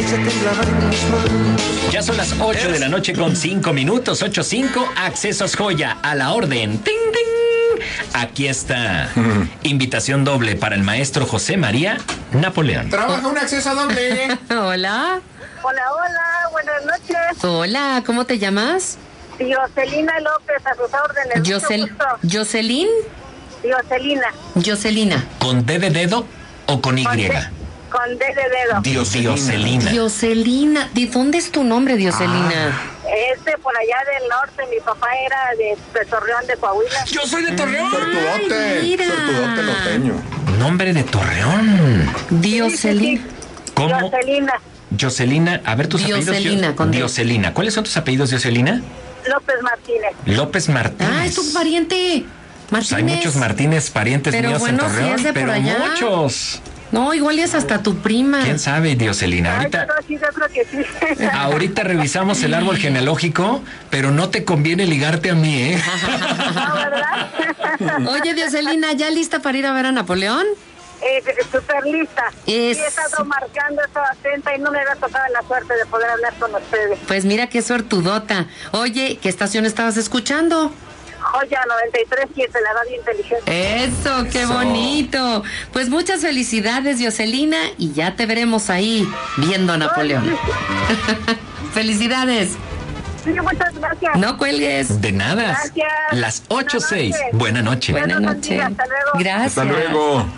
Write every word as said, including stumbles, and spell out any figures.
Ya son las ocho de la noche con cinco minutos, ocho cinco, Accesos Joya, a la orden. ¡Ting, ting! Aquí está. Invitación doble para el maestro José María Napoleón. Trabaja un acceso doble. Hola. Hola, hola, buenas noches. Hola, ¿cómo te llamas? Jocelina López, a sus órdenes. Yosel, ¿Jocelyn? Jocelina. Jocelina. ¿Con D de dedo o con Y? Con D, con D de dedo. Dioselina. Dioselina. ¿De dónde es tu nombre, Dioselina? Ah. Este, por allá del norte, mi papá era de, de Torreón, de Coahuila. ¡Yo soy de Torreón! Sortudote, mira. sortudote norteño. Nombre de Torreón. Dioselina. Sí, sí, sí. ¿Cómo? Jocelina Jocelina, a ver tus Dioselina, apellidos. con D. Dioselina. ¿Cuáles son tus apellidos, Dioselina? López Martínez. López Martínez. Ah, es tu pariente. Pues hay Martínez. muchos Martínez, parientes Pero míos bueno, en si Torreón, es de por pero allá. muchos. No, igual es hasta tu prima. ¿Quién sabe, Dioselina? Ay, Ahorita, pero sí, yo creo que sí. ahorita revisamos el árbol genealógico, pero no te conviene ligarte a mí, ¿eh? No, ¿verdad? Oye, Dioselina, ¿ya lista para ir a ver a Napoleón? Eh, súper lista. Es- Sí, he estado marcando, he estado atenta y no me había tocado la suerte de poder hablar con ustedes. Pues mira qué suertudota. Oye, ¿qué estación estabas escuchando? Joya noventa y tres punto siete, la radio inteligente. Eso, qué Eso. bonito. Pues muchas felicidades, Dioselina, y ya te veremos ahí viendo a Napoleón. Felicidades. Sí, muchas gracias. No cuelgues. De nada. Gracias. Las ocho seis. Buenas noches. Buena noche. Buenas Buenas noches. noches, hasta luego. Gracias. Hasta luego.